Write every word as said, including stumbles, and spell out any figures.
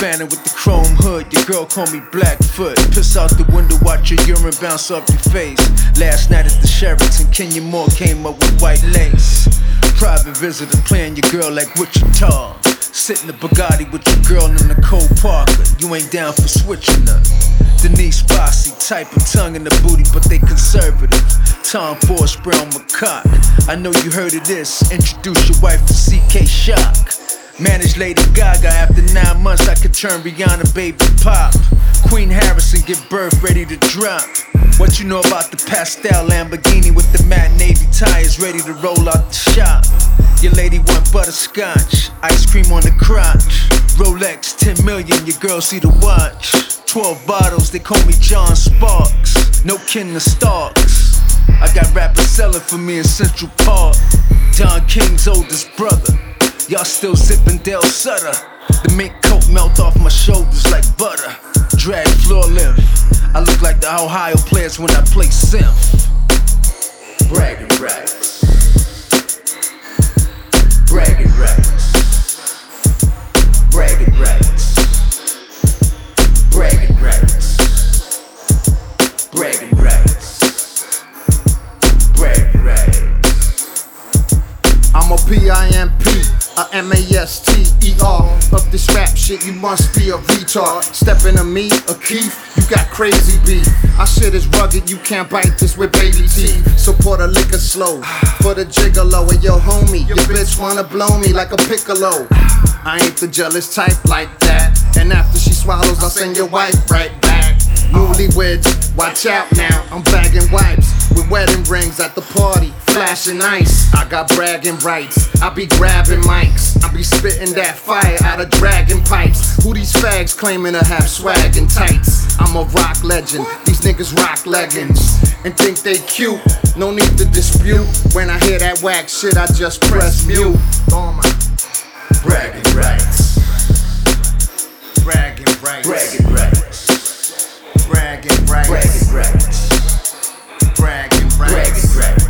Phantom with the chrome hood, your girl call me Blackfoot. Piss out the window, watch your urine bounce off your face. Last night at the Sheraton, Kenya Moore came up with white lace. Private visitor playing your girl like Wichita. Sit in the Bugatti with your girl in Nicole Parker. You ain't down for switching her. Denise Bossy, type of tongue in the booty, but they conservative. Tom Ford, Brown McCock. I know you heard of this. Introduce your wife to C K Shock. Manage Lady Gaga. After nine months, I could turn Rihanna baby pop. Queen Harrison give birth, ready to drop. What you know about the pastel Lamborghini with the matte navy tires, ready to roll out the shop? Your lady want butterscotch, ice cream on the crotch. Rolex, ten million, your girl see the watch. Twelve bottles, they call me John Sparks. No kin to Starks. I got rappers selling for me in Central Park. Don King's oldest brother. Y'all still zipping Del Sutter. The mink coat melt off my shoulders like butter. Drag floor length. I look like the Ohio players when I play synth. Bragging rights. Bragging rights. Bragging rights. Bragging rights. Bragging rights. Bragging rights. I'm a P I M P, a M A S T E R. Of this rap shit, you must be a retard. Stepping to me, a Keith, you got crazy beef. Our shit is rugged, you can't bite this with baby teeth. So pour the liquor slow, for the gigolo. And yo homie, your bitch wanna blow me like a piccolo. I ain't the jealous type like that. And after she swallows, I'll send your wife right back. Newlyweds, watch out now, I'm bagging wipes with wedding rings at the party, flashing ice. I got bragging rights, I be grabbing mics, I be spitting that fire out of dragon pipes. Who these fags claiming to have swag and tights? I'm a rock legend, these niggas rock leggings and think they cute, no need to dispute. When I hear that whack shit, I just press mute. Bragging rights. Bragging rights. Bragging rights. Bragging rights. Bragging rights. Bragging rights. Bragging rights.